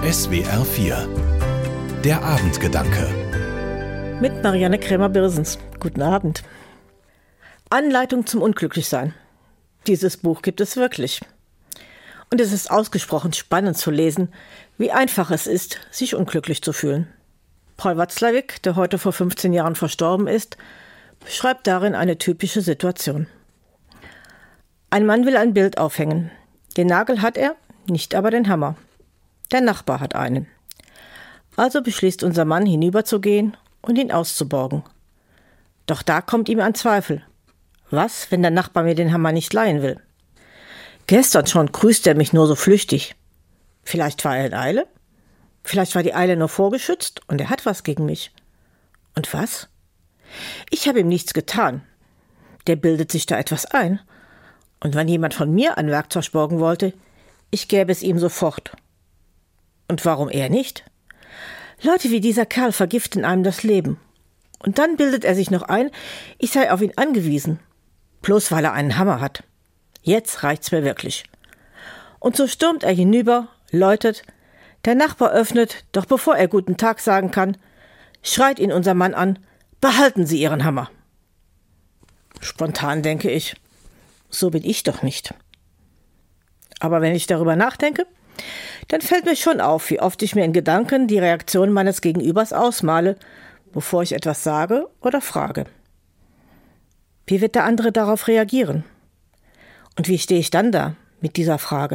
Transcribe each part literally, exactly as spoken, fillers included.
S W R vier. Der Abendgedanke. Mit Marianne Krämer-Birsens. Guten Abend. Anleitung zum Unglücklichsein. Dieses Buch gibt es wirklich. Und es ist ausgesprochen spannend zu lesen, wie einfach es ist, sich unglücklich zu fühlen. Paul Watzlawick, der heute vor fünfzehn Jahren verstorben ist, beschreibt darin eine typische Situation. Ein Mann will ein Bild aufhängen. Den Nagel hat er, nicht aber den Hammer. Der Nachbar hat einen. Also beschließt unser Mann, hinüberzugehen und ihn auszuborgen. Doch da kommt ihm ein Zweifel. Was, wenn der Nachbar mir den Hammer nicht leihen will? Gestern schon grüßt er mich nur so flüchtig. Vielleicht war er in Eile? Vielleicht war die Eile nur vorgeschützt und er hat was gegen mich. Und was? Ich habe ihm nichts getan. Der bildet sich da etwas ein. Und wenn jemand von mir ein Werkzeug borgen wollte, ich gäbe es ihm sofort. Und warum er nicht? Leute wie dieser Kerl vergiften einem das Leben. Und dann bildet er sich noch ein, ich sei auf ihn angewiesen. Bloß weil er einen Hammer hat. Jetzt reicht's mir wirklich. Und so stürmt er hinüber, läutet, der Nachbar öffnet, doch bevor er guten Tag sagen kann, schreit ihn unser Mann an, behalten Sie Ihren Hammer. Spontan denke ich, so bin ich doch nicht. Aber wenn ich darüber nachdenke, dann fällt mir schon auf, wie oft ich mir in Gedanken die Reaktion meines Gegenübers ausmale, bevor ich etwas sage oder frage. Wie wird der andere darauf reagieren? Und wie stehe ich dann da mit dieser Frage?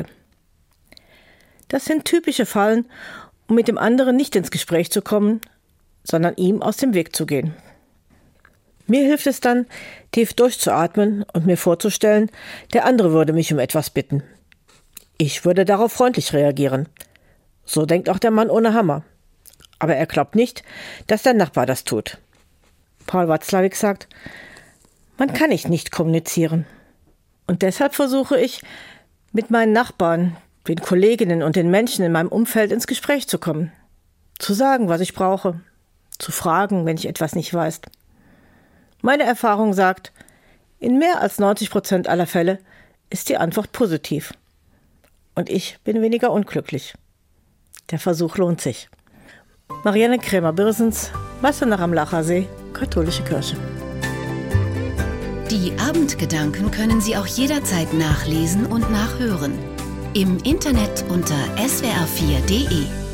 Das sind typische Fallen, um mit dem anderen nicht ins Gespräch zu kommen, sondern ihm aus dem Weg zu gehen. Mir hilft es dann, tief durchzuatmen und mir vorzustellen, der andere würde mich um etwas bitten. Ich würde darauf freundlich reagieren. So denkt auch der Mann ohne Hammer. Aber er glaubt nicht, dass der Nachbar das tut. Paul Watzlawick sagt, man kann nicht nicht kommunizieren. Und deshalb versuche ich, mit meinen Nachbarn, den Kolleginnen und den Menschen in meinem Umfeld ins Gespräch zu kommen. Zu sagen, was ich brauche. Zu fragen, wenn ich etwas nicht weiß. Meine Erfahrung sagt, in mehr als neunzig Prozent aller Fälle ist die Antwort positiv. Und ich bin weniger unglücklich. Der Versuch lohnt sich. Marianne Krämer-Birsens, Wassenach am Lachersee, Katholische Kirche. Die Abendgedanken können Sie auch jederzeit nachlesen und nachhören. Im Internet unter s w r vier punkt d e.